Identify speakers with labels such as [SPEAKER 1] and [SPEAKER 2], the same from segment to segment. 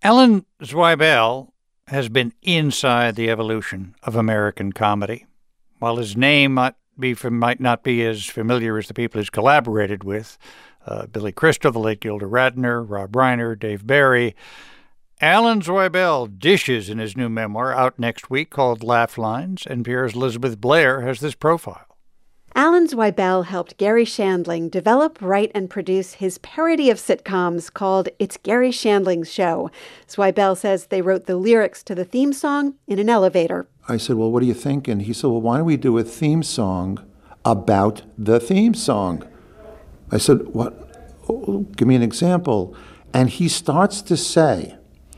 [SPEAKER 1] Alan Zweibel has been inside the evolution of American comedy. While his name might not be as familiar as the people he's collaborated with, Billy Crystal, the late Gilda Radner, Rob Reiner, Dave Barry, Alan Zweibel dishes in his new memoir out next week called Laugh Lines, NPR's Elizabeth Blair has this profile.
[SPEAKER 2] Alan Zweibel helped Garry Shandling develop, write, and produce his parody of sitcoms called It's Garry Shandling's Show. Zweibel says they wrote the lyrics to the theme song in an elevator.
[SPEAKER 3] I said, well, what do you think? And he said, well, why don't we do a theme song about the theme song? I said, what? Oh, give me an example. And he starts to say,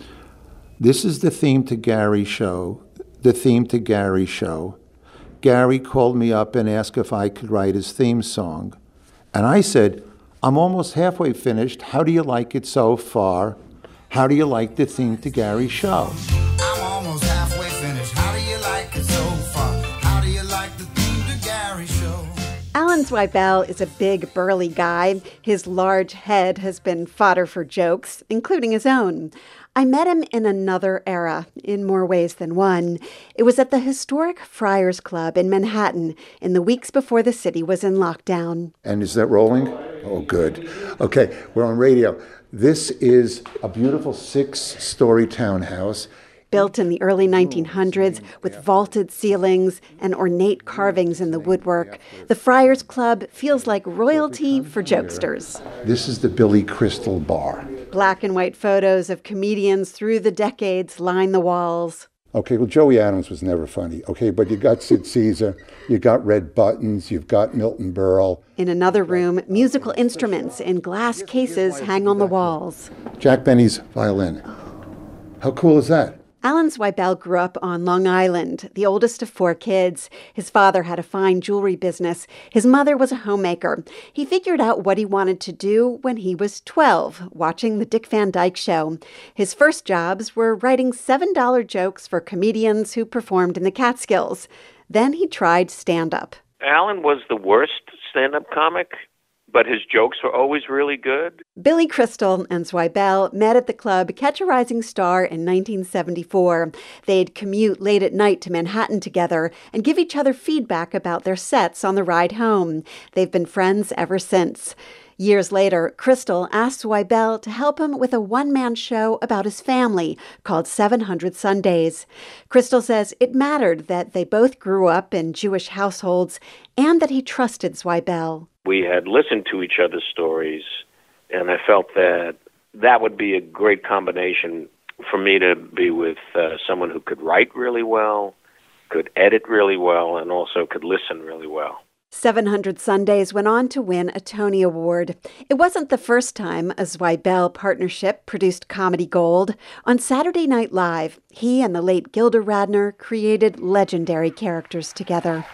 [SPEAKER 3] this is the theme to Garry's show, the theme to Garry's show. Garry called me up and asked if I could write his theme song. And I said, I'm almost halfway finished. How do you like it so far? How do you like the theme to Garry's show?
[SPEAKER 4] I'm almost halfway finished. How do you like it so far? How do you like the theme to Garry's show?
[SPEAKER 2] Alan Zweibel is a big, burly guy. His large head has been fodder for jokes, including his own. I met him in another era, in more ways than one. It was at the historic Friars Club in Manhattan in the weeks before the city was in lockdown.
[SPEAKER 3] And is that rolling? Oh, good. Okay, we're on radio. This is a beautiful 6-story townhouse.
[SPEAKER 2] Built in the early 1900s with vaulted ceilings and ornate carvings in the woodwork, the Friars Club feels like royalty for jokesters.
[SPEAKER 3] This is the Billy Crystal Bar.
[SPEAKER 2] Black and white photos of comedians through the decades line the walls.
[SPEAKER 3] Okay, well, Joey Adams was never funny, okay, but you got Sid Caesar, you got Red Buttons, you've got Milton Berle.
[SPEAKER 2] In another room, musical instruments in glass cases hang on the walls.
[SPEAKER 3] Jack Benny's violin. How cool is that?
[SPEAKER 2] Alan Zweibel grew up on Long Island, the oldest of 4 kids. His father had a fine jewelry business. His mother was a homemaker. He figured out what he wanted to do when he was 12, watching The Dick Van Dyke Show. His first jobs were writing $7 jokes for comedians who performed in the Catskills. Then he tried stand-up.
[SPEAKER 5] Alan was the worst stand-up comic, but his jokes were always really good.
[SPEAKER 2] Billy Crystal and Zweibel met at the club Catch a Rising Star in 1974. They'd commute late at night to Manhattan together and give each other feedback about their sets on the ride home. They've been friends ever since. Years later, Crystal asked Zweibel to help him with a one-man show about his family called 700 Sundays. Crystal says it mattered that they both grew up in Jewish households and that he trusted Zweibel.
[SPEAKER 5] We had listened to each other's stories, and I felt that that would be a great combination for me to be with someone who could write really well, could edit really well, and also could listen really well.
[SPEAKER 2] 700 Sundays went on to win a Tony Award. It wasn't the first time a Zweibel partnership produced comedy gold. On Saturday Night Live, he and the late Gilda Radner created legendary characters together.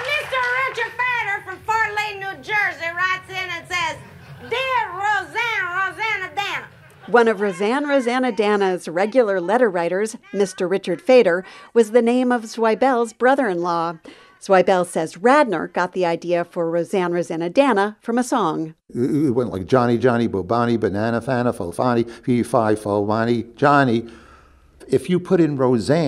[SPEAKER 6] Mr. Richard Fader from Fort Lee, New Jersey writes in and says, Dear Rosanna Dana.
[SPEAKER 2] One of Rosanna Dana's regular letter writers, Mr. Richard Fader, was the name of Zweibel's brother-in-law. Zweibel says Radner got the idea for Rosanna Dana from a song.
[SPEAKER 3] It went like Johnny, Johnny, Bobani, Banana, Fana, Fofani, P5, Fomani, Johnny. If you put in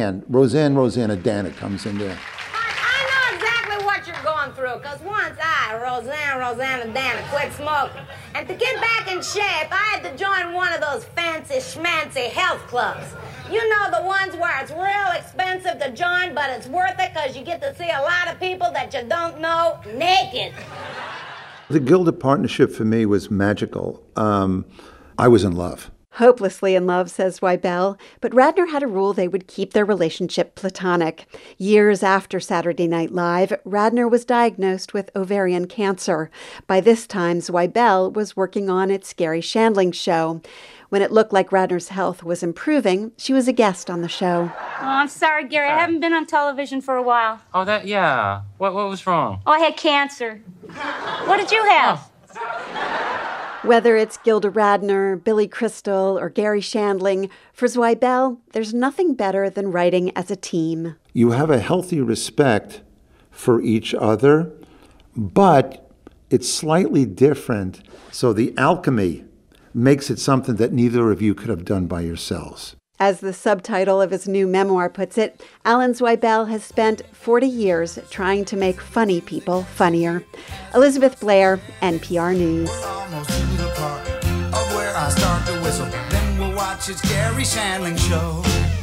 [SPEAKER 3] Rosanna Dana comes in there.
[SPEAKER 6] I know exactly what you're going through, because once I, Rosanna Dana, quit smoking. And to get back in shape, I had to join one of those fancy schmancy health clubs. You know, the ones where it's real expensive to join, but it's worth it because you get to see a lot of people that you don't know naked.
[SPEAKER 3] The Gilda partnership for me was magical. I was in love.
[SPEAKER 2] Hopelessly in love, says Zweibel, but Radner had a rule they would keep their relationship platonic. Years after Saturday Night Live, Radner was diagnosed with ovarian cancer. By this time, Zweibel was working on It's Garry Shandling's Show. When it looked like Radner's health was improving, she was a guest on the show.
[SPEAKER 7] Oh, I'm sorry, Gary. I haven't been on television for a while.
[SPEAKER 8] Oh, yeah. What was wrong?
[SPEAKER 7] Oh, I had cancer. What did you have?
[SPEAKER 2] Whether it's Gilda Radner, Billy Crystal, or Garry Shandling, for Zweibel, there's nothing better than writing as a team.
[SPEAKER 3] You have a healthy respect for each other, but it's slightly different. So the alchemy makes it something that neither of you could have done by yourselves.
[SPEAKER 2] As the subtitle of his new memoir puts it, Alan Zweibel has spent 40 years trying to make funny people funnier. Elizabeth Blair, NPR News.
[SPEAKER 4] Almost to the part of where I start to whistle. Then we'll watch its Gary Shandling show.